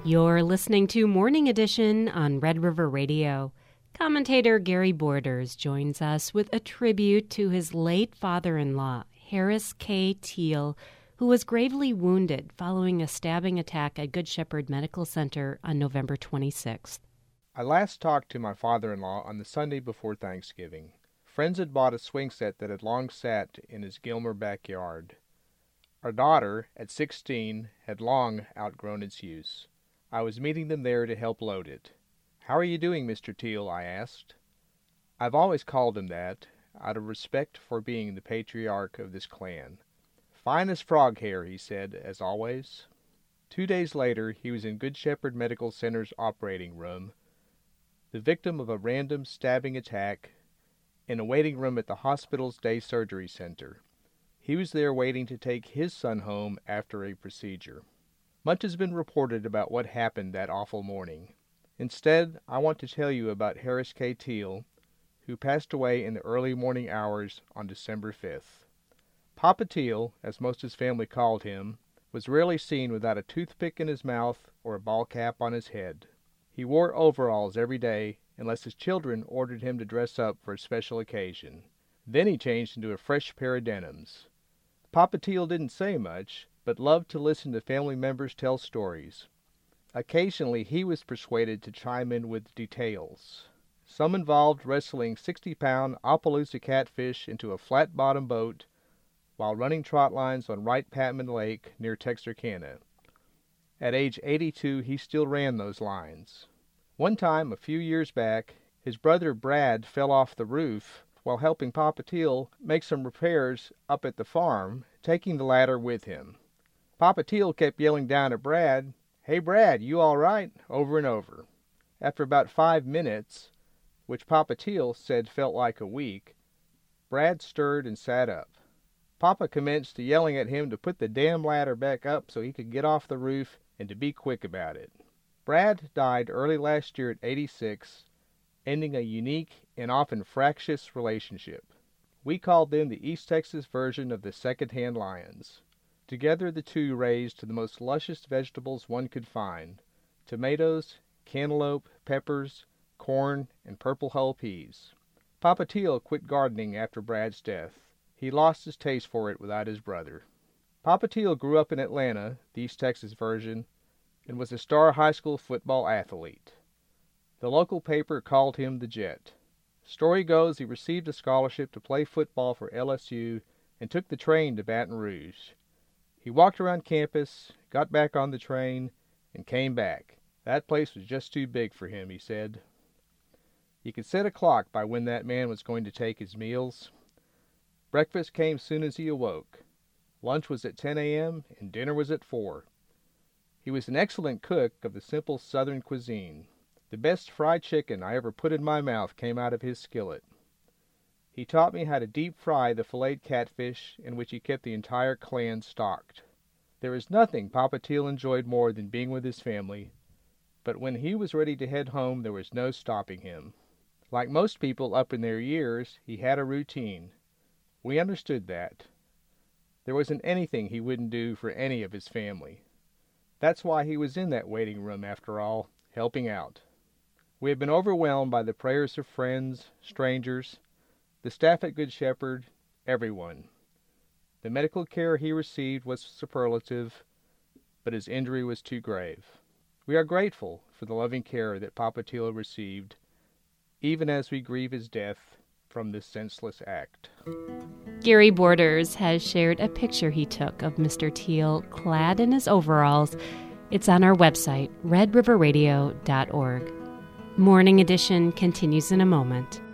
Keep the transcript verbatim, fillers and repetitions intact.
You're listening to Morning Edition on Red River Radio. Commentator Gary Borders joins us with a tribute to his late father-in-law, Harris K. Teal, who was gravely wounded following a stabbing attack at Good Shepherd Medical Center on November twenty-sixth. I last talked to my father-in-law on the Sunday before Thanksgiving. Friends had bought a swing set that had long sat in his Gilmer backyard. Our daughter, at sixteen, had long outgrown its use. I was meeting them there to help load it. "How are you doing, Mister Teal?" I asked. I've always called him that, out of respect for being the patriarch of this clan. "Fine as frog hair," he said, as always. Two days later, he was in Good Shepherd Medical Center's operating room, the victim of a random stabbing attack, in a waiting room at the hospital's day surgery center. He was there waiting to take his son home after a procedure. Much has been reported about what happened that awful morning. Instead, I want to tell you about Harris K. Teal, who passed away in the early morning hours on December fifth. Papa Teal, as most of his family called him, was rarely seen without a toothpick in his mouth or a ball cap on his head. He wore overalls every day, unless his children ordered him to dress up for a special occasion. Then he changed into a fresh pair of denims. Papa Teal didn't say much, but loved to listen to family members tell stories. Occasionally he was persuaded to chime in with details. Some involved wrestling sixty-pound Opelousas catfish into a flat-bottom boat while running trot lines on Wright Patman Lake near Texarkana. At age eighty-two, he still ran those lines. One time, a few years back, his brother Brad fell off the roof while helping Papa Teal make some repairs up at the farm, taking the ladder with him. Papa Teal kept yelling down at Brad, "Hey Brad, you all right?" over and over. After about five minutes, which Papa Teal said felt like a week, Brad stirred and sat up. Papa commenced yelling at him to put the damn ladder back up so he could get off the roof and to be quick about it. Brad died early last year at eighty-six, ending a unique and often fractious relationship. We called them the East Texas version of the second-hand lions. Together the two raised the most luscious vegetables one could find: tomatoes, cantaloupe, peppers, corn, and purple hull peas. Papa Teal quit gardening after Brad's death. He lost his taste for it without his brother. Papa Teal grew up in Atlanta, the East Texas version, and was a star high school football athlete. The local paper called him the Jet. Story goes he received a scholarship to play football for L S U and took the train to Baton Rouge. He walked around campus, got back on the train, and came back. That place was just too big for him, he said. You could set a clock by when that man was going to take his meals. Breakfast came soon as he awoke. Lunch was at ten a.m. and dinner was at four. He was an excellent cook of the simple Southern cuisine. The best fried chicken I ever put in my mouth came out of his skillet. He taught me how to deep fry the filleted catfish in which he kept the entire clan stocked. There is nothing Papa Teal enjoyed more than being with his family, but when he was ready to head home, there was no stopping him. Like most people up in their years, he had a routine. We understood that. There wasn't anything he wouldn't do for any of his family. That's why he was in that waiting room, after all, helping out. We have been overwhelmed by the prayers of friends, strangers, the staff at Good Shepherd, everyone. The medical care he received was superlative, but his injury was too grave. We are grateful for the loving care that Papa Teal received, even as we grieve his death from this senseless act. Gary Borders has shared a picture he took of Mister Teal clad in his overalls. It's on our website, red river radio dot org. Morning Edition continues in a moment.